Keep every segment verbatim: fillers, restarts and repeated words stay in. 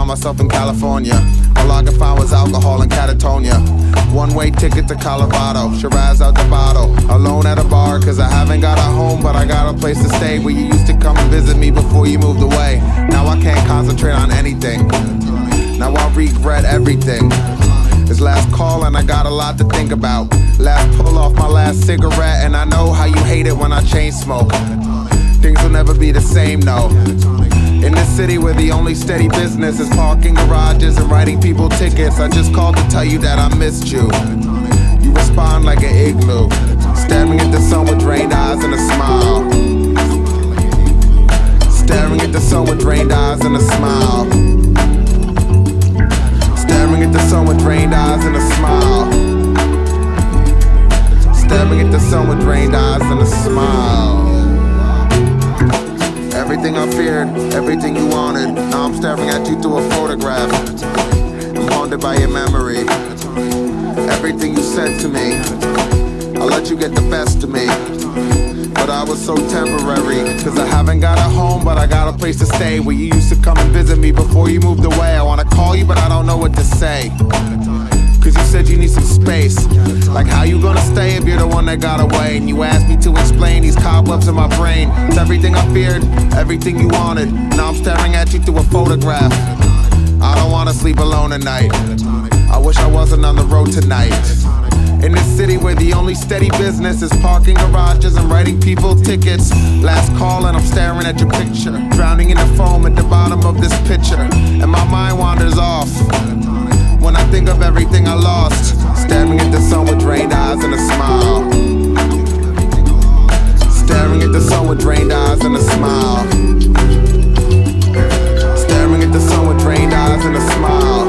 found myself in California. All I could find was alcohol and catatonia. One-way ticket to Colorado, Shiraz out the bottle. Alone at a bar, cause I haven't got a home, but I got a place to stay where you used to come and visit me before you moved away. Now I can't concentrate on anything. Now I regret everything. It's last call and I got a lot to think about. Last pull off my last cigarette, and I know how you hate it when I chain smoke. Things will never be the same, no. In this city where the only steady business is parking garages and writing people tickets, I just called to tell you that I missed you. You respond like an igloo, staring at the sun with drained eyes and a smile. Staring at the sun with drained eyes and a smile. Staring at the sun with drained eyes and a smile. Staring at the sun with drained eyes and a smile. Everything I feared, everything you wanted, now I'm staring at you through a photograph. I'm haunted by your memory. Everything you said to me, I let you get the best of me. But I was so temporary, cause I haven't got a home, but I got a place to stay where you used to come and visit me before you moved away. I wanna call you, but I don't know what to say, cause you said you need some space. Like how you gonna stay if you're the one that got away? And you asked me to explain these cobwebs in my brain. It's everything I feared, everything you wanted. Now I'm staring at you through a photograph. I don't wanna sleep alone at night. I wish I wasn't on the road tonight. In this city where the only steady business is parking garages and writing people tickets. Last call and I'm staring at your picture, drowning in the foam at the bottom of this pitcher. And my mind wanders off when I think of everything I lost. Staring at the sun with drained eyes and a smile. Staring at the sun with drained eyes and a smile. Staring at the sun with drained eyes and a smile.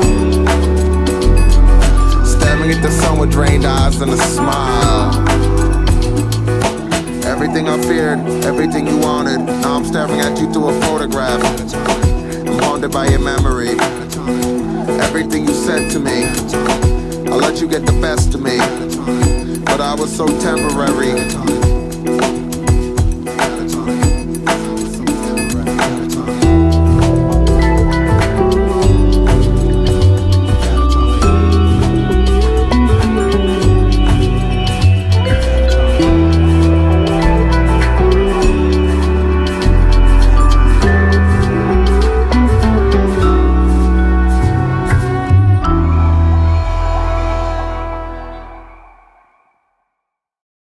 Staring at the sun with drained eyes and a smile. Everything I feared, everything you wanted, now I'm staring at you through a photograph. I'm haunted by your memory. Everything you said to me, I let you get the best of me. But I was so temporary,